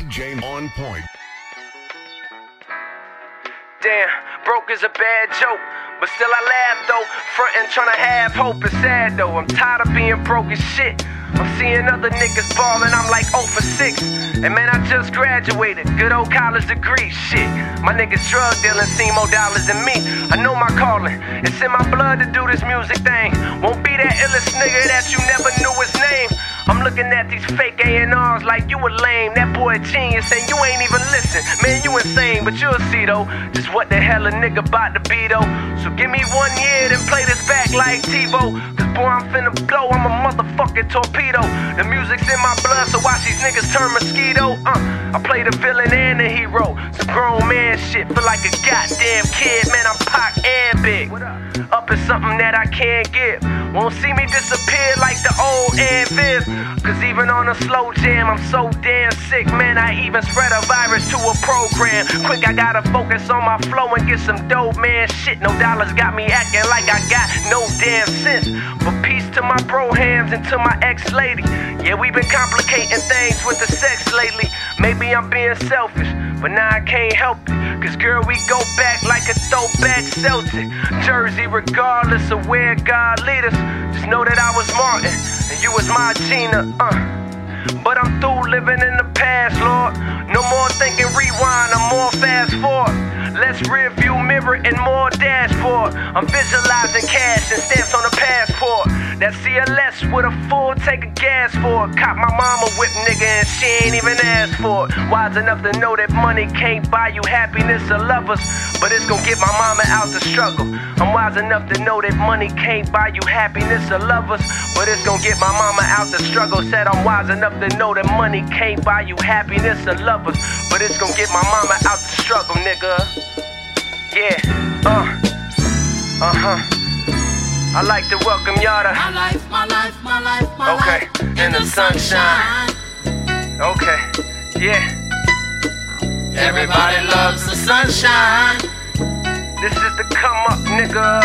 DJ On Point. Damn, broke is a bad joke, but still I laugh though. Frontin' tryna have hope is sad though. I'm tired of being broke as shit. I'm seeing other niggas ballin', I'm like 0 for 6. And man, I just graduated, good old college degree, shit. My niggas drug dealin', seen more dollars than me. I know my calling, it's in my blood to do this music thing. Won't be that illest nigga that you never knew his name. I'm looking at these fake A&Rs like you a lame. That boy a genius and you ain't even listen. Man, you insane, but you'll see though just what the hell a nigga bout to be though. So give me 1 year, then play this back like TiVo. Cause boy, I'm finna blow, I'm a motherfucking torpedo. The music's in my blood, so watch these niggas turn mosquito. I play the villain and the hero. Some grown man shit, feel like a goddamn kid. Man, I'm Pac and Big. Up is something that I can't give. Won't see me disappear like the old Ed Viv. Cause even on a slow jam, I'm so damn sick. Man, I even spread a virus to a program. Quick, I gotta focus on my flow and get some dope, man. Shit, no dollars got me acting like I got no damn sense. But peace to my bro hams and to my ex-lady. Yeah, we been complicating things with the sex lately. Maybe I'm being selfish, but now I can't help it. Cause girl, we go back like a throwback Celtic jersey, regardless of where God lead us. Just know that I was Martin and you was my Gina, But I'm through living in the past, Lord. No more thinking rewind, I'm more fast forward. Less rear view mirror and more dashboard. I'm visualizing cash and stamps on the passport. That CLS with a full tank of gas for it. Caught my mama whip, nigga, and she ain't even asked for it. Wise enough to know that money can't buy you happiness or lovers, but it's gonna get my mama out the struggle. I'm wise enough to know that money can't buy you happiness or lovers, but it's gonna get my mama out the struggle. Said I'm wise enough to know that money can't buy you happiness or lovers, but it's gonna get my mama out the struggle, nigga. Yeah, I like to welcome y'all to my life, okay, in the sunshine. Okay, yeah. Everybody loves the sunshine. This is the come up, nigga.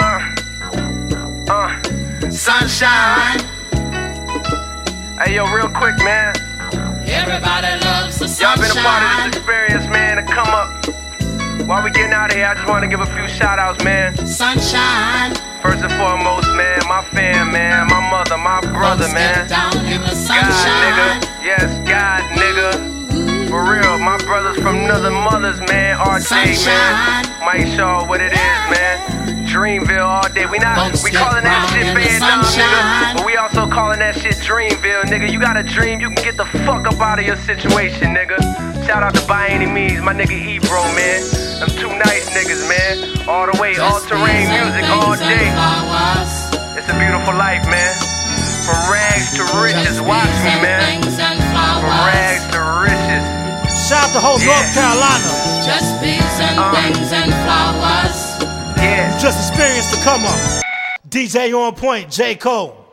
Sunshine. Hey, yo, real quick, man. Everybody loves the sunshine. Y'all been a part of this experience, man, to come up. While we getting out of here, I just want to give a few shout outs, man. Sunshine. First and foremost, man, my fam, man, my mother, my brother, man. Down in the sunshine. God, nigga. Yes, God, nigga. For real, my brothers from other mothers, man. RJ, man. Mike Shaw, what it is, man. Dreamville all day. We calling that shit Vietnam, nigga. But we also calling that shit Dreamville, nigga. You got a dream, you can get the fuck up out of your situation, nigga. Shout out to By Any Means, my nigga Ebro, man. Them two nice niggas, man. All the way, all terrain music all day. It's a beautiful life, man. From rags to riches, watch me, man. From rags to riches. Shout out to whole North Carolina. Just peace and things and flowers. Yeah. Just experience the come up. DJ On Point, J. Cole.